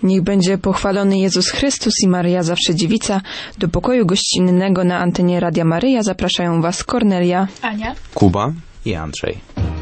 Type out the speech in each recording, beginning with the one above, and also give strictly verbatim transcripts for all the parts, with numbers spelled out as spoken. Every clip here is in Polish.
Niech będzie pochwalony Jezus Chrystus i Maryja Zawsze Dziewica. Do pokoju gościnnego na antenie Radia Maryja zapraszają Was Kornelia, Ania, Kuba i Andrzej.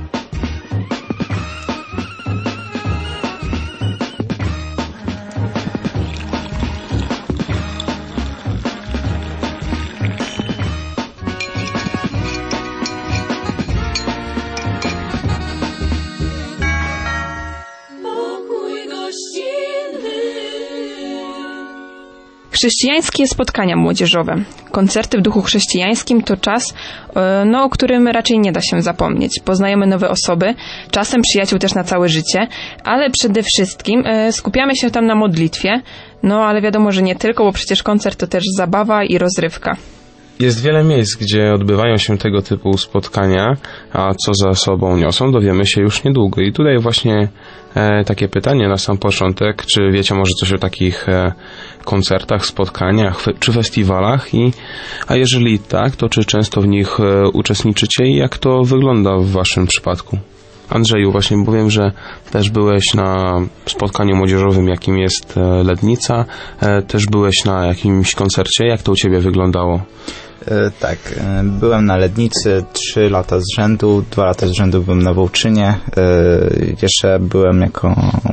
Chrześcijańskie spotkania młodzieżowe. Koncerty w duchu chrześcijańskim to czas, no, o którym raczej nie da się zapomnieć. Poznajemy nowe osoby, czasem przyjaciół też na całe życie, ale przede wszystkim skupiamy się tam na modlitwie. No, ale wiadomo, że nie tylko, bo przecież koncert to też zabawa i rozrywka. Jest wiele miejsc, gdzie odbywają się tego typu spotkania, a co za sobą niosą, dowiemy się już niedługo. I tutaj właśnie e, takie pytanie na sam początek, czy wiecie może coś o takich e, koncertach, spotkaniach fe, czy festiwalach? I, a jeżeli tak, to czy często w nich e, uczestniczycie i jak to wygląda w waszym przypadku? Andrzeju, właśnie powiem, że też byłeś na spotkaniu młodzieżowym, jakim jest e, Lednica, e, też byłeś na jakimś koncercie. Jak to u ciebie wyglądało? Tak, byłem na Lednicy trzy lata z rzędu, dwa lata z rzędu byłem na Wołczynie, jeszcze byłem jako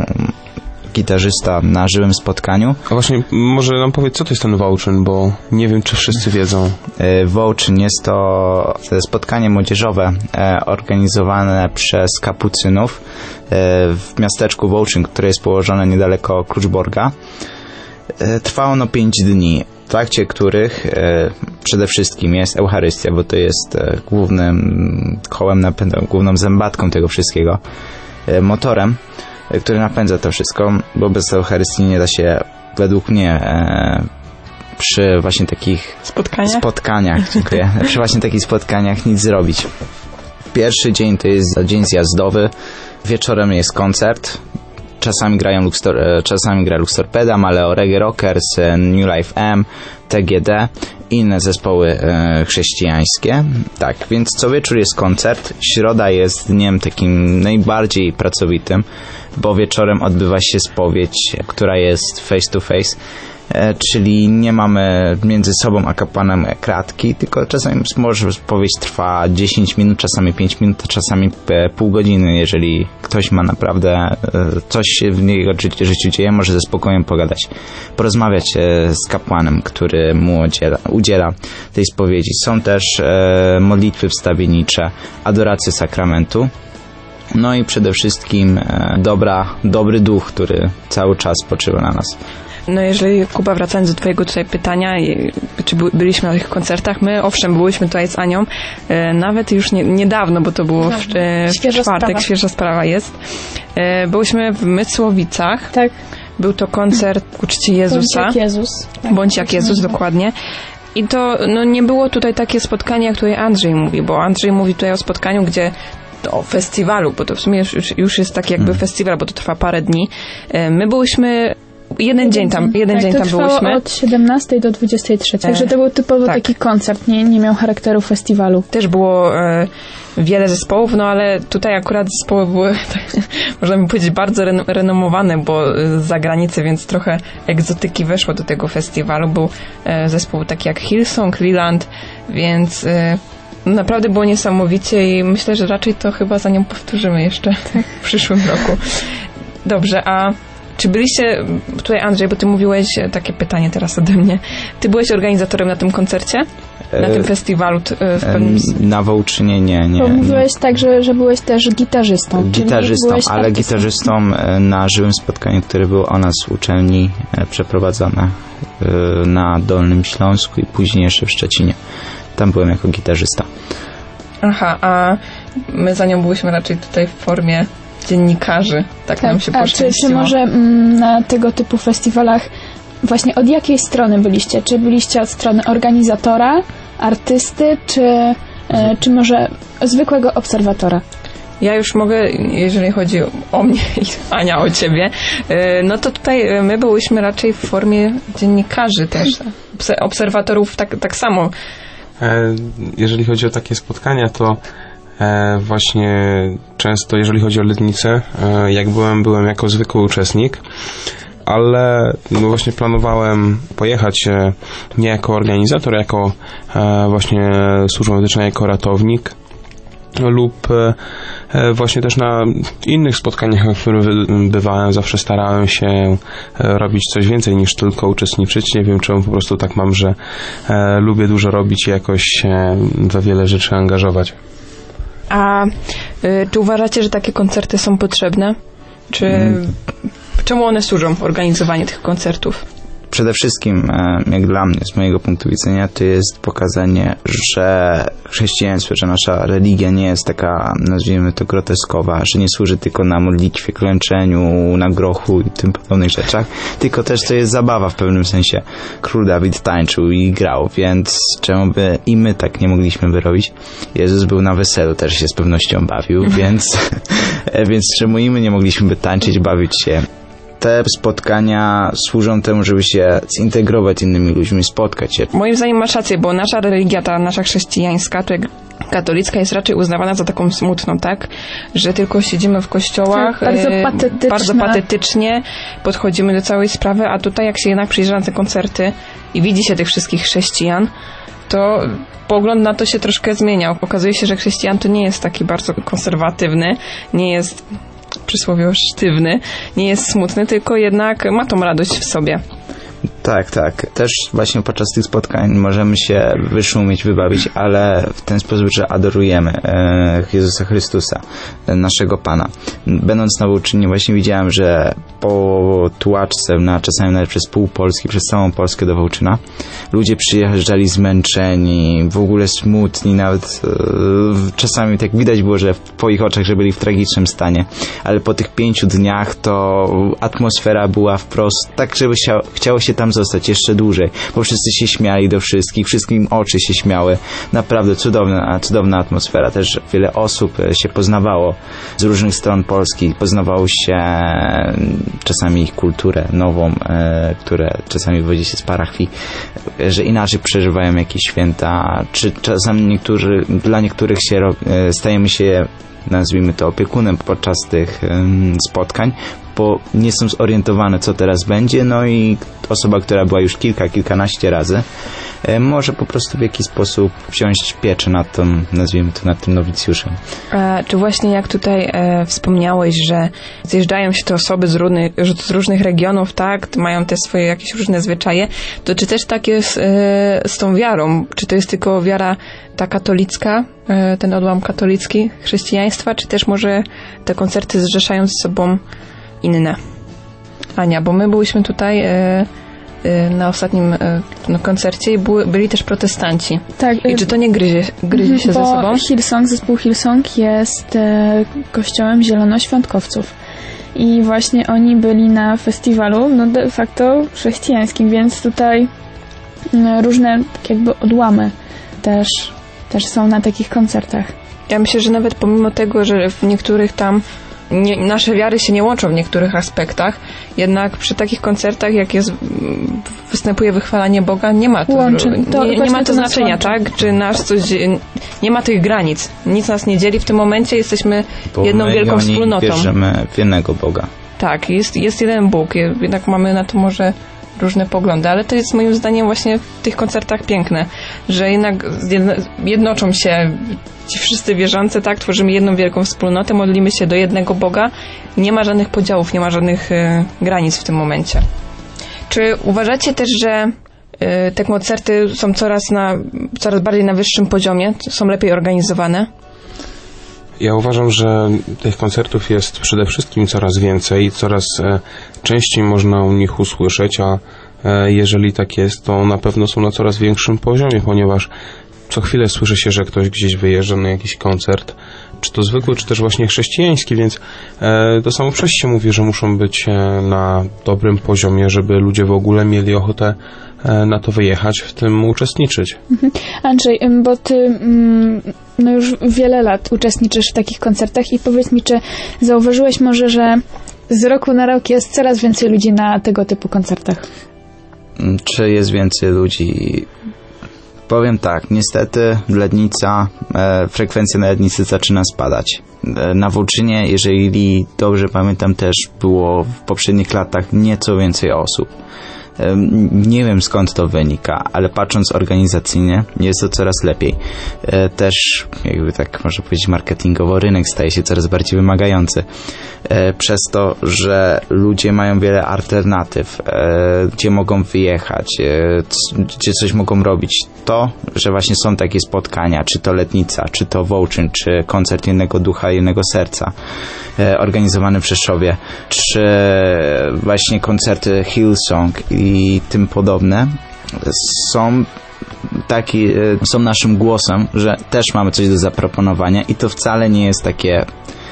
gitarzysta na żywym spotkaniu. A właśnie, może nam powiedz, co to jest ten Wołczyn, bo nie wiem, czy wszyscy wiedzą. Wołczyn jest to spotkanie młodzieżowe organizowane przez kapucynów w miasteczku Wołczyn, które jest położone niedaleko Kluczborga. Trwa ono pięć dni, w trakcie których e, przede wszystkim jest Eucharystia, bo to jest e, głównym kołem napędowym, główną zębatką tego wszystkiego, e, motorem, e, który napędza to wszystko, bo bez Eucharystii nie da się, według mnie, e, przy właśnie takich Spotkania? spotkaniach, dziękuję, przy właśnie takich spotkaniach nic zrobić. Pierwszy dzień to jest dzień zjazdowy, wieczorem jest koncert. Czasami grają Luxtor, czasami gra Lux Torpeda, Maleo Reggae Rockers, New Life M, T G D i inne zespoły e, chrześcijańskie. Tak, więc co wieczór jest koncert. Środa jest dniem takim najbardziej pracowitym, bo wieczorem odbywa się spowiedź, która jest face to face, e, czyli nie mamy między sobą a kapłanem kratki, tylko czasami może spowiedź trwa dziesięć minut, czasami pięć minut, a czasami pół godziny. Jeżeli ktoś ma naprawdę e, coś się w jego ży- życiu dzieje, może ze spokojem pogadać, porozmawiać e, z kapłanem, który mu udziela, udziela tej spowiedzi. Są też e, modlitwy wstawiennicze, adoracje sakramentu. No i przede wszystkim e, dobra, dobry duch, który cały czas spoczywa na nas. No jeżeli, Kuba, wracając do twojego tutaj pytania, czy by, byliśmy na tych koncertach, my owszem, byliśmy tutaj z Anią, e, nawet już nie, niedawno, bo to było w, e, w świeża czwartek, sprawa. świeża sprawa jest. E, byliśmy w Mysłowicach. Tak. Był to koncert ku czci Jezusa. Bądź jak Jezus. Tak, Bądź jak Jezus, dokładnie. I to no, nie było tutaj takie spotkanie, jak tutaj Andrzej mówi, bo Andrzej mówi tutaj o spotkaniu, gdzie o festiwalu, bo to w sumie już, już jest taki jakby hmm. festiwal, bo to trwa parę dni. E, my byliśmy Jeden dzień tam, jeden tak, dzień to tam trwało byliśmy. od siedemnastej do dwudziestej trzeciej. Także to był typowo tak. taki koncert, nie, nie miał charakteru festiwalu. Też było e, wiele zespołów, no ale tutaj akurat zespoły były, można by powiedzieć, bardzo ren- renomowane, bo z zagranicy, więc trochę egzotyki weszło do tego festiwalu. Był e, zespół taki jak Hillsong, Leland, więc e, naprawdę było niesamowicie i myślę, że raczej to chyba za nią powtórzymy jeszcze w przyszłym roku. Dobrze, a czy byliście, tutaj Andrzej, bo ty mówiłeś, takie pytanie teraz ode mnie, ty byłeś organizatorem na tym koncercie? Na tym festiwalu t, w pewnym... Na Wołczynie nie, nie. Bo mówiłeś tak, że, że byłeś też gitarzystą. Gitarzystą, byłeś ale artystą. gitarzystą na żywym spotkaniu, które było o nas z uczelni przeprowadzone na Dolnym Śląsku i później jeszcze w Szczecinie. Tam byłem jako gitarzysta. Aha, a my za nią byliśmy raczej tutaj w formie dziennikarzy. Tak, tak nam się poszczęściło. A czy, czy może mm, na tego typu festiwalach właśnie od jakiej strony byliście? Czy byliście od strony organizatora, artysty, czy, e, czy może zwykłego obserwatora? Ja już mogę, jeżeli chodzi o mnie i Ania o ciebie, no to tutaj my byłyśmy raczej w formie dziennikarzy też, obserwatorów tak, tak samo. Jeżeli chodzi o takie spotkania, to właśnie często, jeżeli chodzi o Lednicę, jak byłem, byłem jako zwykły uczestnik, ale no właśnie planowałem pojechać e, nie jako organizator, jako e, właśnie służba medyczna, jako ratownik lub e, właśnie też na innych spotkaniach, na których bywałem, zawsze starałem się e, robić coś więcej niż tylko uczestniczyć. Nie wiem, czemu po prostu tak mam, że e, lubię dużo robić i jakoś się we wiele rzeczy angażować. A y, czy uważacie, że takie koncerty są potrzebne? Czy hmm. czemu one służą, organizowanie tych koncertów? Przede wszystkim, jak dla mnie, z mojego punktu widzenia, to jest pokazanie, że chrześcijaństwo, że nasza religia nie jest taka, nazwijmy to, groteskowa, że nie służy tylko na modlitwie, klęczeniu, na grochu i tym podobnych rzeczach, tylko też to jest zabawa w pewnym sensie. Król Dawid tańczył i grał, więc czemu by i my tak nie mogliśmy wyrobić? Jezus był na weselu, też się z pewnością bawił, więc, więc czemu i my nie mogliśmy by tańczyć, bawić się? Te spotkania służą temu, żeby się zintegrować z innymi ludźmi, spotkać się. Moim zdaniem masz rację, bo nasza religia, ta nasza chrześcijańska, czy katolicka, jest raczej uznawana za taką smutną, tak? Że tylko siedzimy w kościołach, tak, bardzo, patetyczne. bardzo patetycznie podchodzimy do całej sprawy, a tutaj jak się jednak przyjeżdża na te koncerty i widzi się tych wszystkich chrześcijan, to pogląd na to się troszkę zmienia. Okazuje się, że chrześcijan to nie jest taki bardzo konserwatywny, nie jest przysłowiowo sztywny, nie jest smutny, tylko jednak ma tą radość w sobie. Tak, tak. Też właśnie podczas tych spotkań możemy się wyszumić, wybawić, ale w ten sposób, że adorujemy e, Jezusa Chrystusa, e, naszego Pana. Będąc na Wołczynie właśnie widziałem, że po tułaczce, na, czasami nawet przez pół Polski, przez całą Polskę do Wołczyna, ludzie przyjeżdżali zmęczeni, w ogóle smutni, nawet e, czasami tak widać było, że po ich oczach, że byli w tragicznym stanie, ale po tych pięciu dniach to atmosfera była wprost tak, żeby chciało, chciało się tam zostać jeszcze dłużej, bo wszyscy się śmiali do wszystkich, wszystkim oczy się śmiały. Naprawdę cudowna, cudowna atmosfera. Też wiele osób się poznawało z różnych stron Polski. Poznawało się czasami ich kulturę nową, e, które czasami wywodzi się z parafii, że inaczej przeżywają jakieś święta, czy czasami niektórzy, dla niektórych się e, stajemy się, nazwijmy to, opiekunem podczas tych e, spotkań, bo nie są zorientowane, co teraz będzie, no i osoba, która była już kilka, kilkanaście razy, e, może po prostu w jakiś sposób wziąć pieczę nad tym, nazwijmy to, nad tym nowicjuszem. A czy właśnie jak tutaj e, wspomniałeś, że zjeżdżają się te osoby z różnych, z różnych regionów, tak, mają te swoje jakieś różne zwyczaje, to czy też tak jest e, z tą wiarą? Czy to jest tylko wiara ta katolicka, e, ten odłam katolicki chrześcijaństwa, czy też może te koncerty zrzeszają ze sobą inne? Ania, bo my byliśmy tutaj e, e, na ostatnim e, no, koncercie i były, byli też protestanci. Tak. I czy to nie gryzie, gryzie się ze sobą? Hillsong, zespół Hillsong jest e, kościołem zielonoświątkowców. I właśnie oni byli na festiwalu, no de facto chrześcijańskim, więc tutaj no, różne tak jakby odłamy też, też są na takich koncertach. Ja myślę, że nawet pomimo tego, że w niektórych tam Nie, nasze wiary się nie łączą w niektórych aspektach, jednak przy takich koncertach, jak jest, występuje wychwalanie Boga, nie ma to, Łączy, to, nie, nie ma to, to znaczenia, łączy. tak? Czy nas coś, nie ma tych granic. Nic nas nie dzieli w tym momencie, jesteśmy Bo jedną my wielką i oni wspólnotą. wierzymy w jednego Boga. Tak, jest, jest jeden Bóg, jednak mamy na to może różne poglądy, ale to jest moim zdaniem właśnie w tych koncertach piękne, że jednak jedno, jednoczą się ci wszyscy wierzący, tak, tworzymy jedną wielką wspólnotę, modlimy się do jednego Boga, nie ma żadnych podziałów, nie ma żadnych y, granic w tym momencie. Czy uważacie też, że y, te koncerty są coraz, na, coraz bardziej na wyższym poziomie, są lepiej organizowane? Ja uważam, że tych koncertów jest przede wszystkim coraz więcej, coraz e, częściej można u nich usłyszeć, a e, jeżeli tak jest, to na pewno są na coraz większym poziomie, ponieważ co chwilę słyszy się, że ktoś gdzieś wyjeżdża na jakiś koncert, czy to zwykły, czy też właśnie chrześcijański, więc e, to samo przez się mówi, że muszą być e, na dobrym poziomie, żeby ludzie w ogóle mieli ochotę e, na to wyjechać, w tym uczestniczyć. Mhm. Andrzej, bo ty mm, no już wiele lat uczestniczysz w takich koncertach i powiedz mi, czy zauważyłeś może, że z roku na rok jest coraz więcej ludzi na tego typu koncertach? Czy jest więcej ludzi? Powiem tak, niestety Lednica, e, frekwencja na Lednicy zaczyna spadać. E, na Włóczynie, jeżeli dobrze pamiętam, też było w poprzednich latach nieco więcej osób. E, nie wiem skąd to wynika, ale patrząc organizacyjnie jest to coraz lepiej. E, też, jakby tak można powiedzieć marketingowo, rynek staje się coraz bardziej wymagający. E, przez to, że ludzie mają wiele alternatyw, e, gdzie mogą wyjechać, e, c- gdzie coś mogą robić. To, że właśnie są takie spotkania, czy to Letnica, czy to Wołczyn, czy koncert Jednego Ducha, Jednego Serca, e, organizowany w Rzeszowie, czy właśnie koncerty Hillsong i tym podobne, są taki, e, są naszym głosem, że też mamy coś do zaproponowania i to wcale nie jest takie,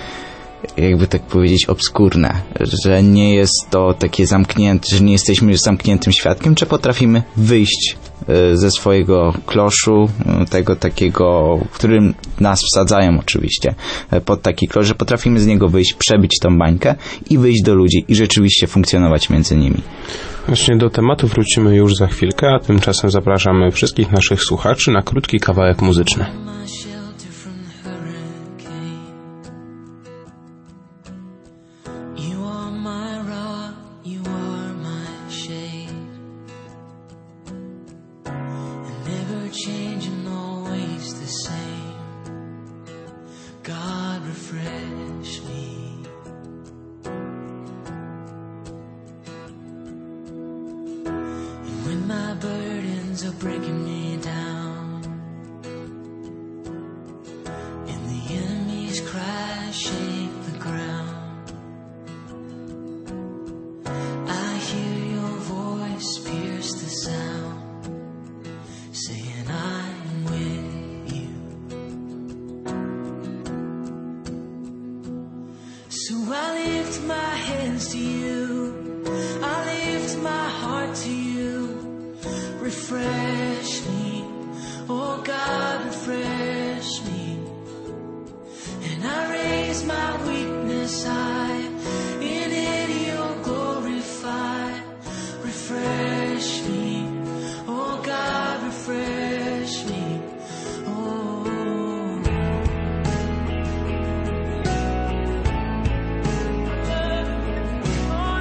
jakby tak powiedzieć, obskurne, że nie jest to takie zamknięte, że nie jesteśmy zamkniętym świadkiem, czy potrafimy wyjść ze swojego kloszu, tego takiego, w którym nas wsadzają oczywiście, pod taki klosz, że potrafimy z niego wyjść, przebić tą bańkę i wyjść do ludzi i rzeczywiście funkcjonować między nimi. Właśnie do tematu wrócimy już za chwilkę, a tymczasem zapraszamy wszystkich naszych słuchaczy na krótki kawałek muzyczny. Oh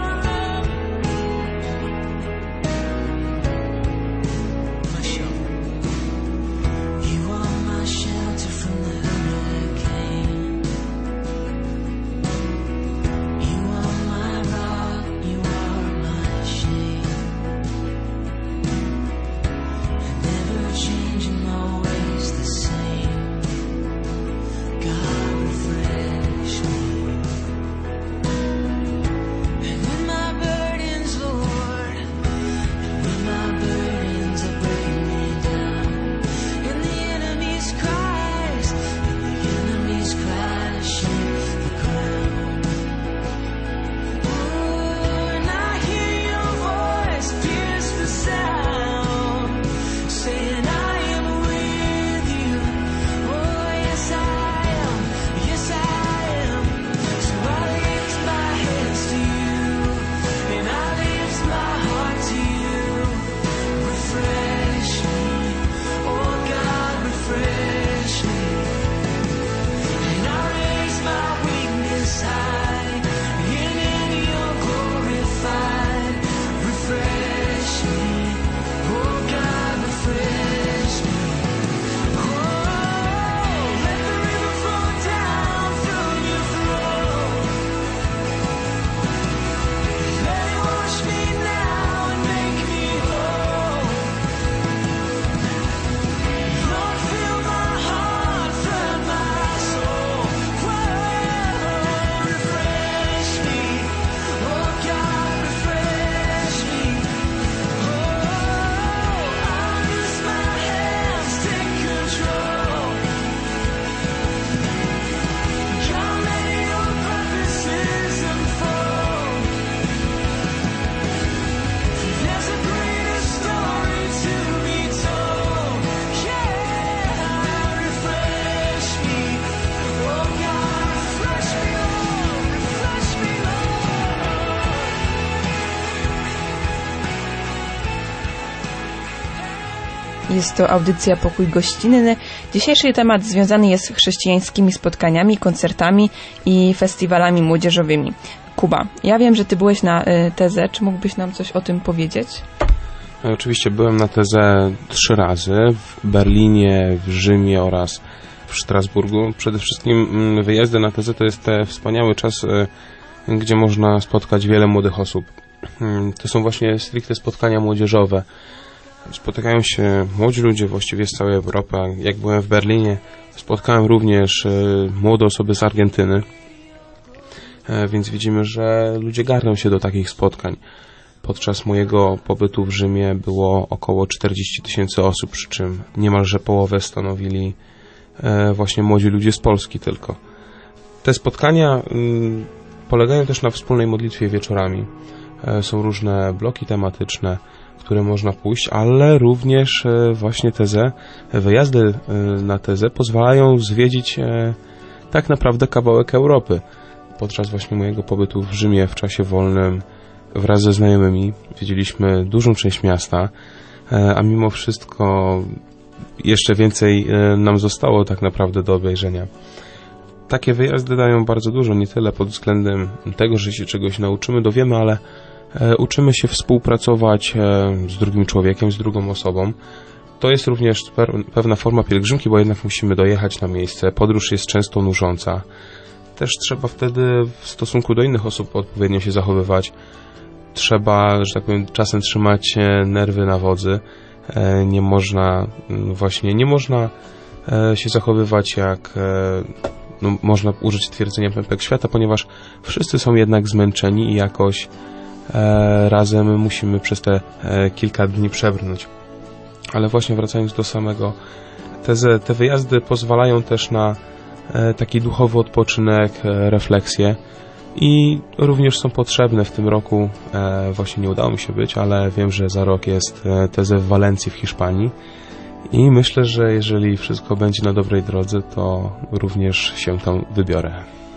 Jest to audycja Pokój Gościnny. Dzisiejszy temat związany jest z chrześcijańskimi spotkaniami, koncertami i festiwalami młodzieżowymi. Kuba, ja wiem, że ty byłeś na y, tezę. Czy mógłbyś nam coś o tym powiedzieć? Oczywiście byłem na tezę trzy razy. W Berlinie, w Rzymie oraz w Strasburgu. Przede wszystkim wyjazdy na tezę to jest ten wspaniały czas, y, gdzie można spotkać wiele młodych osób. Y, to są właśnie stricte spotkania młodzieżowe. Spotykają się młodzi ludzie właściwie z całej Europy. Jak byłem w Berlinie, spotkałem również y, młode osoby z Argentyny. Więc widzimy, że ludzie garną się do takich spotkań. Podczas mojego pobytu w Rzymie było około czterdzieści tysięcy osób, przy czym niemalże połowę stanowili właśnie młodzi ludzie z Polski tylko. Te spotkania polegają też na wspólnej modlitwie wieczorami. Są różne bloki tematyczne, w które można pójść, ale również właśnie tezę, wyjazdy na tezę pozwalają zwiedzić tak naprawdę kawałek Europy. Podczas właśnie mojego pobytu w Rzymie w czasie wolnym wraz ze znajomymi widzieliśmy dużą część miasta, a mimo wszystko jeszcze więcej nam zostało tak naprawdę do obejrzenia. Takie wyjazdy dają bardzo dużo, nie tyle pod względem tego, że się czegoś nauczymy, dowiemy, ale uczymy się współpracować z drugim człowiekiem, z drugą osobą. To jest również pewna forma pielgrzymki, bo jednak musimy dojechać na miejsce. Podróż jest często nużąca. Też trzeba wtedy w stosunku do innych osób odpowiednio się zachowywać. Trzeba, że tak powiem, czasem trzymać nerwy na wodzy. Nie można właśnie, nie można się zachowywać jak, no, można użyć twierdzenia pępek świata, ponieważ wszyscy są jednak zmęczeni i jakoś razem musimy przez te kilka dni przebrnąć. Ale właśnie wracając do samego tezy, te wyjazdy pozwalają też na taki duchowy odpoczynek, refleksję i również są potrzebne. W tym roku właśnie nie udało mi się być, ale wiem, że za rok jest tezę w Walencji w Hiszpanii i myślę, że jeżeli wszystko będzie na dobrej drodze, to również się tam wybiorę.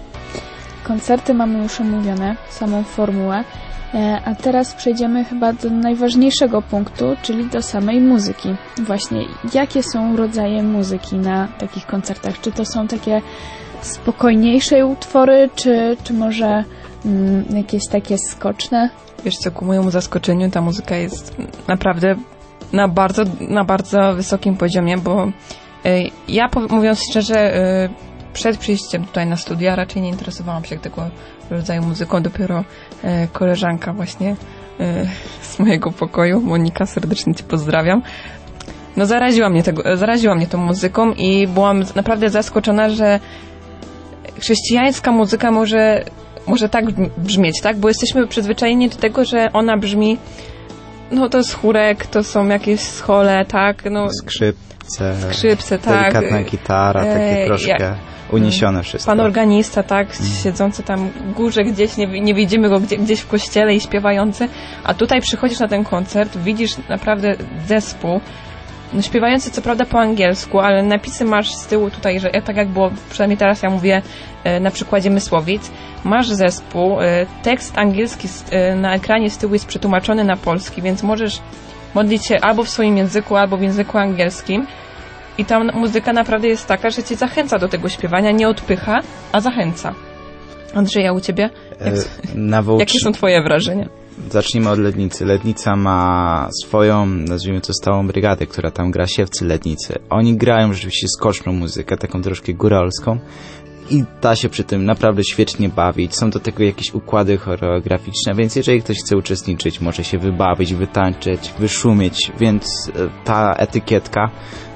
Koncerty mamy już omówione, samą formułę, a teraz przejdziemy chyba do najważniejszego punktu, czyli do samej muzyki. Właśnie, jakie są rodzaje muzyki na takich koncertach? Czy to są takie spokojniejsze utwory, czy, czy może mm, jakieś takie skoczne? Wiesz co, ku mojemu zaskoczeniu ta muzyka jest naprawdę na bardzo, na bardzo wysokim poziomie, bo y, ja, mówiąc szczerze, y, przed przyjściem tutaj na studia raczej nie interesowałam się tego rodzaju muzyką. Dopiero e, koleżanka właśnie e, z mojego pokoju, Monika, serdecznie cię pozdrawiam, no zaraziła mnie tego, zaraziła mnie tą muzyką i byłam naprawdę zaskoczona, że chrześcijańska muzyka może, może tak brzmieć, tak? Bo jesteśmy przyzwyczajeni do tego, że ona brzmi, no to jest chórek, to są jakieś schole, tak? No, skrzypce, skrzypce, tak. Delikatna gitara, takie troszkę... Jak, uniesione wszystko. Pan organista, tak, siedzący tam w górze gdzieś, nie, nie widzimy go gdzie, gdzieś w kościele i śpiewający, a tutaj przychodzisz na ten koncert, widzisz naprawdę zespół, no śpiewający co prawda po angielsku, ale napisy masz z tyłu tutaj, że tak jak było, przynajmniej teraz ja mówię e, na przykładzie Mysłowic, masz zespół, e, tekst angielski e, na ekranie z tyłu jest przetłumaczony na polski, więc możesz modlić się albo w swoim języku, albo w języku angielskim. I ta muzyka naprawdę jest taka, że cię zachęca do tego śpiewania, nie odpycha, a zachęca. Andrzeja, u ciebie? Jak, Nawucz... Jakie są twoje wrażenia? Zacznijmy od Lednicy. Lednica ma swoją, nazwijmy to, stałą brygadę, która tam gra, Siewcy Lednicy. Oni grają rzeczywiście skoczną muzykę, taką troszkę góralską i da się przy tym naprawdę świetnie bawić. Są do tego jakieś układy choreograficzne, więc jeżeli ktoś chce uczestniczyć, może się wybawić, wytańczyć, wyszumieć, więc ta etykietka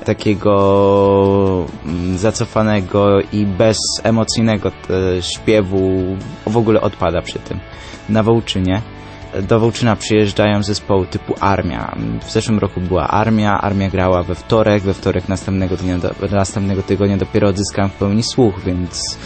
takiego zacofanego i bezemocyjnego śpiewu w ogóle odpada przy tym. Na Wołczynie do Wołczyna przyjeżdżają zespoły typu Armia. W zeszłym roku była Armia, Armia grała we wtorek, we wtorek następnego dnia, do, następnego tygodnia dopiero odzyskałem w pełni słuch, więc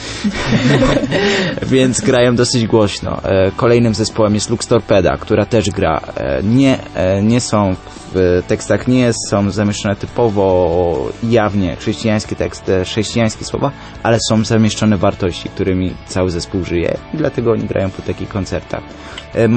więc grają dosyć głośno. Kolejnym zespołem jest Lux Torpeda, która też gra. Nie, nie są w tekstach, nie są zamieszczone typowo jawnie chrześcijańskie teksty, chrześcijańskie słowa, ale są zamieszczone wartości, którymi cały zespół żyje i dlatego oni grają po takich koncertach. Maleore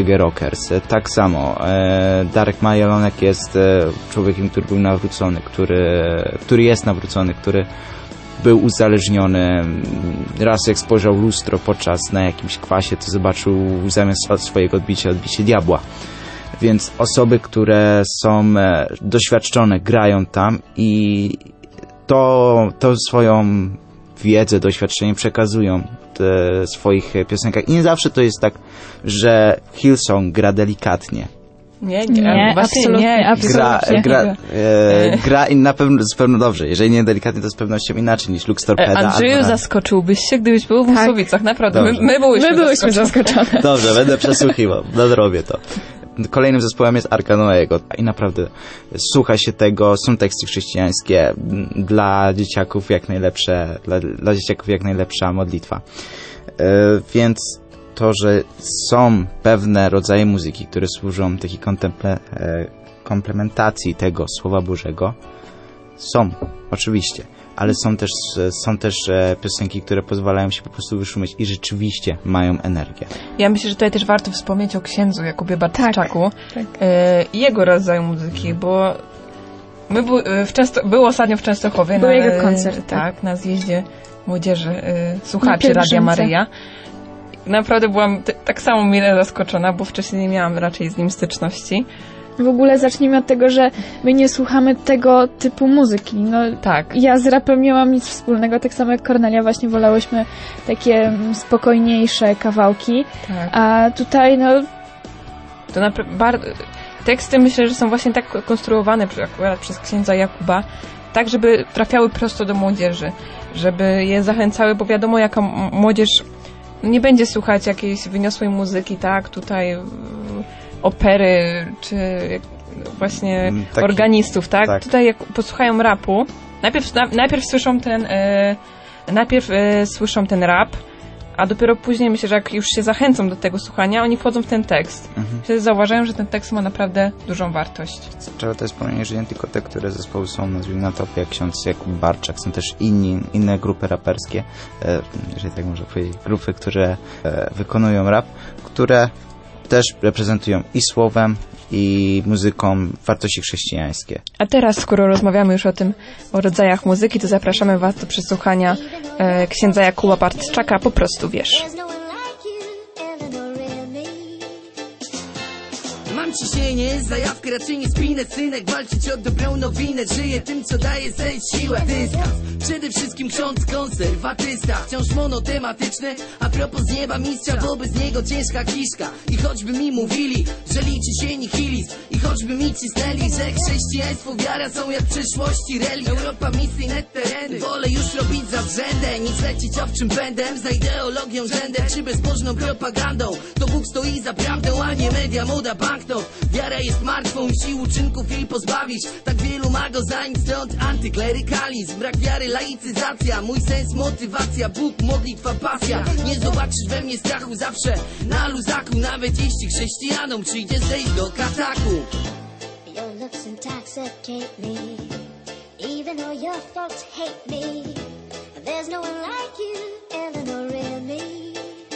Reggae Rockers. Tak samo e, Darek Majalonek jest e, człowiekiem, który był nawrócony, który, który jest nawrócony, który był uzależniony. Raz jak spojrzał w lustro podczas na jakimś kwasie, to zobaczył zamiast swojego odbicia, odbicie diabła. Więc osoby, które są e, doświadczone, grają tam i to, to swoją wiedzę, doświadczenie przekazują w swoich piosenkach. I nie zawsze to jest tak, że Hillsong gra delikatnie. Nie, nie, nie absolutnie, nie. absolutnie. Gra, gra, e, gra i na pewno, z pewno dobrze. Jeżeli nie delikatnie, to z pewnością inaczej niż Lux Torpeda. E, Andrzeju, albo... zaskoczyłbyś się, gdybyś był w tak. Musowicach. Naprawdę, my, my byłyśmy, my byłyśmy zaskoczone. zaskoczone. Dobrze, będę przesłuchiwał. Nadrobię to. Kolejnym zespołem jest Arka Noego i naprawdę słucha się tego, są teksty chrześcijańskie, dla dzieciaków jak najlepsze, dla, dla dzieciaków jak najlepsza modlitwa. E, więc to, że są pewne rodzaje muzyki, które służą takiej kontemple, e, komplementacji tego Słowa Bożego, są, oczywiście, ale są też, są też e, piosenki, które pozwalają się po prostu wyszumieć i rzeczywiście mają energię. Ja myślę, że tutaj też warto wspomnieć o księdzu Jakubie Bartczaku tak, tak. E, i jego rodzaju muzyki, bo my bu, w Często, był ostatnio w Częstochowie. Był na, jego koncert, tak. tak, na zjeździe młodzieży e, słuchaczy Radia Maryja. Naprawdę byłam t- tak samo mile zaskoczona, bo wcześniej nie miałam raczej z nim styczności. W ogóle zacznijmy od tego, że my nie słuchamy tego typu muzyki. No, tak. Ja z rapem nie mam nic wspólnego, tak samo jak Kornelia, właśnie wolałyśmy takie spokojniejsze kawałki. Tak. A tutaj, no... To naprawdę bardzo... Teksty myślę, że są właśnie tak konstruowane akurat przez księdza Jakuba, tak, żeby trafiały prosto do młodzieży, żeby je zachęcały, bo wiadomo, jaka młodzież nie będzie słuchać jakiejś wyniosłej muzyki, tak, tutaj opery, czy właśnie Taki, organistów, tak? tak? Tutaj jak posłuchają rapu, najpierw, na, najpierw słyszą ten e, najpierw e, słyszą ten rap, a dopiero później myślę, że jak już się zachęcą do tego słuchania, oni wchodzą w ten tekst. Mhm. Wtedy zauważają, że ten tekst ma naprawdę dużą wartość. Trzeba też wspomnieć, że nie tylko te, które zespoły są, nazwijmy na topie, jak ksiądz Jakub Bartczak, są też inni, inne grupy raperskie, e, jeżeli tak można powiedzieć, grupy, które e, wykonują rap, które też reprezentują i słowem, i muzyką wartości chrześcijańskie. A teraz, skoro rozmawiamy już o tym, o rodzajach muzyki, to zapraszamy Was do przesłuchania e, księdza Jakuba Bartczaka, Po prostu wiesz. Mam ciśnienie, zajawkę, raczej nie spinę, synek, walczyć o dobrą nowinę, żyję tym, co daje sens, siłę, dystans. Przede wszystkim ksiądz konserwatysta, wciąż monotematyczny, a propos z nieba mistrza, bo bez niego ciężka kiszka. I choćby mi mówili, że liczy się nihilizm, i choćby mi cisnęli, że chrześcijaństwo, wiara są jak przyszłości religia. Europa, misyjne tereny, wolę już robić za wrzędę, niż lecić owczym pędem, za ideologią rzędem, czy bezbożną propagandą. To Bóg stoi za prawdą, a nie media, moda, banknot. Wiara jest martwą i sił uczynków jej pozbawisz. Tak wielu ma go za nic, stąd antyklerykalizm. Brak wiary, laicyzacja, mój sens, motywacja, Bóg, modlitwa, pasja. Nie zobaczysz we mnie strachu, zawsze na luzaku, nawet jeśli chrześcijanom przyjdzie zejść do kataku. Your looks intoxicate me, even though your folks hate me. There's no one like you, Eleanor Remy.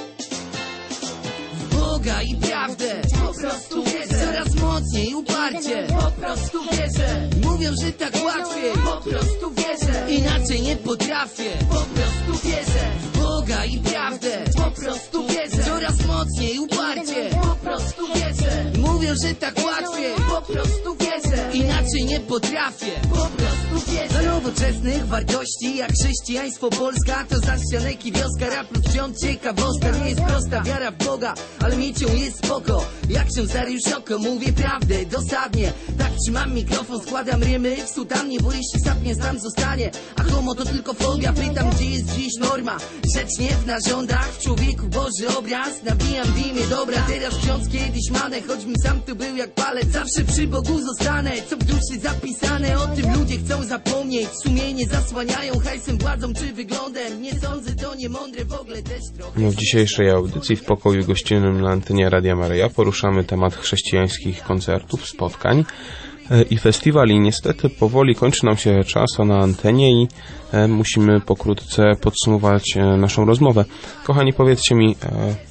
Boga i prawdę, po prostu wierzę. Coraz mocniej, uparcie, po prostu wierzę. Mówią, że tak łatwiej, po prostu wierzę. Inaczej nie potrafię, po prostu wierzę. W Boga i prawdę, po prostu wierzę. Coraz mocniej, uparcie, po prostu wierzę. Mówią, że tak łatwiej, po prostu wierzę. Inaczej nie potrafię, po prostu wierzę. Dla nowoczesnych wartości, jak chrześcijaństwo Polska, to za ścianek i wioska, rap lub wciąż ciekawostka. Nie jest prosta wiara w Boga, ale mieć ją jest spoko. Jak się Zariusz oko, mówię prawdę dosadnie. Tak trzymam mikrofon, składam rymy w sutannie, bo jeśli sapiens tam zostanie, a homo to tylko fobia. Pytam, gdzie jest dziś norma, rzecz nie w narządach, w człowieku Boży obraz. Nabijam w imię dobra, teraz ksiądz kiedyś manę, choćbym sam tu był jak palec. Zawsze przy Bogu zostanę, co w duszy zapisane. O tym ludzie chcą zapomnieć, sumienie zasłaniają hajsem, władzą czy wyglądem. Nie sądzę, to nie mądre, w ogóle też trochę. No, w dzisiejszej audycji w pokoju gościnnym na antenie Radia Maryja poruszamy temat chrześcijańskich koncertów, spotkań i festiwali. Niestety powoli kończy nam się czas na antenie i e, musimy pokrótce podsumować e, naszą rozmowę. Kochani, powiedzcie mi, e,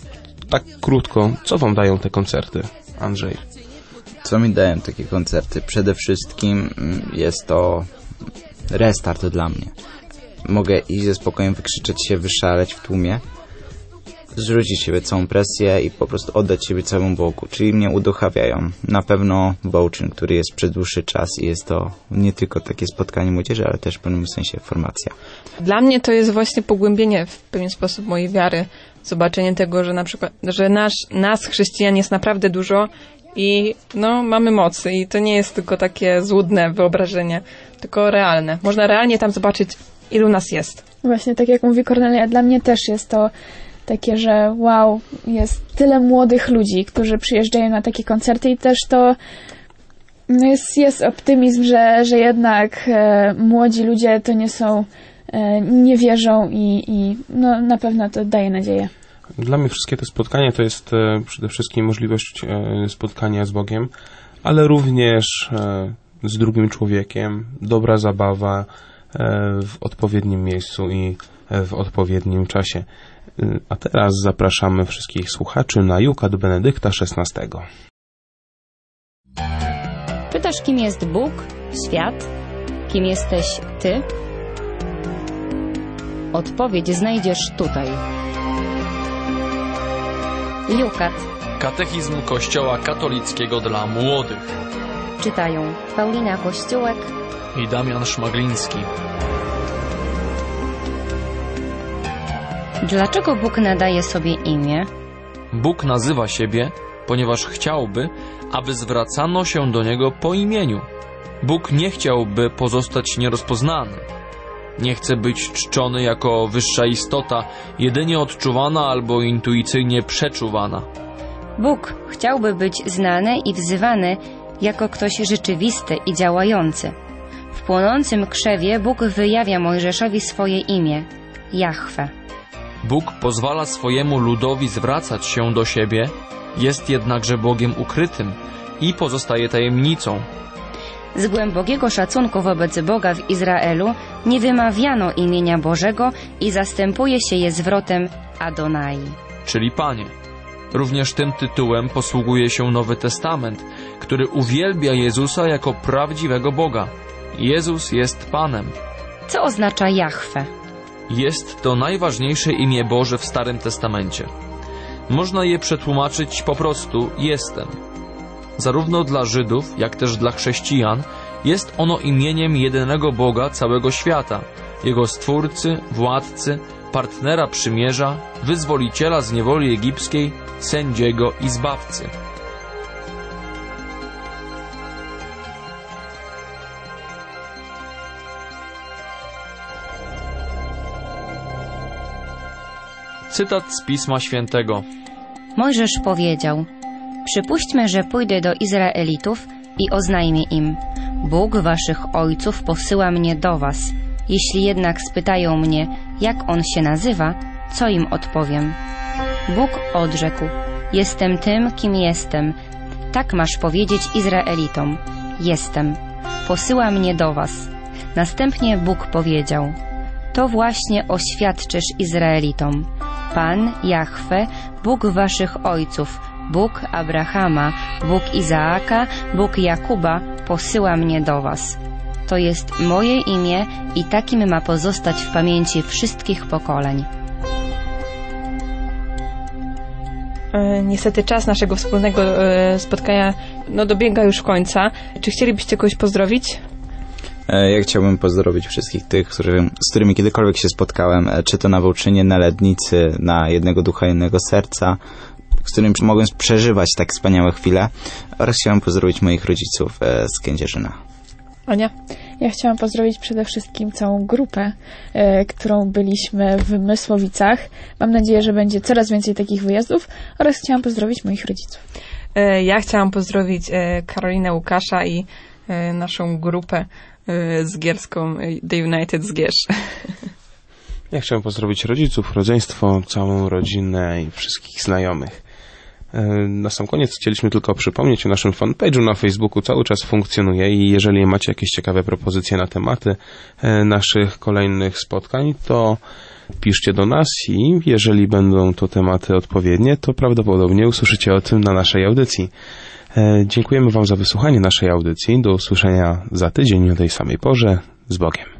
tak krótko, co wam dają te koncerty, Andrzej? Co mi dają takie koncerty? Przede wszystkim jest to restart dla mnie. Mogę iść ze spokojem, wykrzyczeć się, wyszaleć w tłumie, zrzucić siebie całą presję i po prostu oddać siebie całemu Bogu, czyli mnie uduchawiają. Na pewno Bouczyn, który jest przez dłuższy czas i jest to nie tylko takie spotkanie młodzieży, ale też w pewnym sensie formacja. Dla mnie to jest właśnie pogłębienie w pewien sposób mojej wiary, zobaczenie tego, że na przykład, że nasz, nas chrześcijan jest naprawdę dużo i no, mamy mocy i to nie jest tylko takie złudne wyobrażenie, tylko realne. Można realnie tam zobaczyć, ilu nas jest. Właśnie, tak jak mówi Kornelia, dla mnie też jest to takie, że wow, jest tyle młodych ludzi, którzy przyjeżdżają na takie koncerty i też to no jest, jest optymizm, że, że jednak e, młodzi ludzie to nie są, e, nie wierzą i, i no, na pewno to daje nadzieję. Dla mnie wszystkie te spotkania to jest e, przede wszystkim możliwość e, spotkania z Bogiem, ale również e, z drugim człowiekiem, dobra zabawa e, w odpowiednim miejscu i e, w odpowiednim czasie. E, a teraz zapraszamy wszystkich słuchaczy na Jukat Benedykta szesnastego. Pytasz, kim jest Bóg, świat? Kim jesteś Ty? Odpowiedź znajdziesz tutaj. Jukat. Katechizm Kościoła katolickiego dla młodych. Czytają Paulina Kościółek i Damian Szmagliński. Dlaczego Bóg nadaje sobie imię? Bóg nazywa siebie, ponieważ chciałby, aby zwracano się do Niego po imieniu. Bóg nie chciałby pozostać nierozpoznany. Nie chce być czczony jako wyższa istota, jedynie odczuwana albo intuicyjnie przeczuwana. Bóg chciałby być znany i wzywany jako ktoś rzeczywisty i działający. W płonącym krzewie Bóg wyjawia Mojżeszowi swoje imię – Jahwe. Bóg pozwala swojemu ludowi zwracać się do siebie, jest jednakże Bogiem ukrytym i pozostaje tajemnicą. Z głębokiego szacunku wobec Boga w Izraelu nie wymawiano imienia Bożego i zastępuje się je zwrotem Adonai, czyli Panie. Również tym tytułem posługuje się Nowy Testament, który uwielbia Jezusa jako prawdziwego Boga. Jezus jest Panem. Co oznacza Jahwe? Jest to najważniejsze imię Boże w Starym Testamencie. Można je przetłumaczyć po prostu jestem. Zarówno dla Żydów, jak też dla chrześcijan jest ono imieniem jedynego Boga całego świata, Jego Stwórcy, Władcy, partnera przymierza, wyzwoliciela z niewoli egipskiej, sędziego i zbawcy. Cytat z Pisma Świętego. Mojżesz powiedział: Przypuśćmy, że pójdę do Izraelitów i oznajmię im: Bóg waszych ojców posyła mnie do was. Jeśli jednak spytają mnie, jak on się nazywa, co im odpowiem? Bóg odrzekł: Jestem tym, kim jestem. Tak masz powiedzieć Izraelitom: Jestem. Posyła mnie do was. Następnie Bóg powiedział: To właśnie oświadczysz Izraelitom: Pan, Jahwe, Bóg waszych ojców, Bóg Abrahama, Bóg Izaaka, Bóg Jakuba posyła mnie do was. To jest moje imię i takim ma pozostać w pamięci wszystkich pokoleń. E, niestety czas naszego wspólnego e, spotkania no, dobiega już końca. Czy chcielibyście kogoś pozdrowić? Ja chciałbym pozdrowić wszystkich tych, którzy, z którymi kiedykolwiek się spotkałem, czy to na Wołczynie, na Lednicy, na Jednego Ducha, Jednego Serca, z którym mogłem przeżywać tak wspaniałe chwile, oraz chciałem pozdrowić moich rodziców z Kędzierzyna. Ania? Ja chciałam pozdrowić przede wszystkim całą grupę, e, którą byliśmy w Mysłowicach. Mam nadzieję, że będzie coraz więcej takich wyjazdów, oraz chciałam pozdrowić moich rodziców. E, ja chciałam pozdrowić e, Karolinę Łukasza i e, naszą grupę e, zgierską The United Zgierz. Ja chciałem pozdrowić rodziców, rodzeństwo, całą rodzinę i wszystkich znajomych. Na sam koniec chcieliśmy tylko przypomnieć o naszym fanpage'u na Facebooku. Cały czas funkcjonuje i jeżeli macie jakieś ciekawe propozycje na tematy naszych kolejnych spotkań, to piszcie do nas i jeżeli będą to tematy odpowiednie, to prawdopodobnie usłyszycie o tym na naszej audycji. E, dziękujemy Wam za wysłuchanie naszej audycji. Do usłyszenia za tydzień o tej samej porze. Z Bogiem.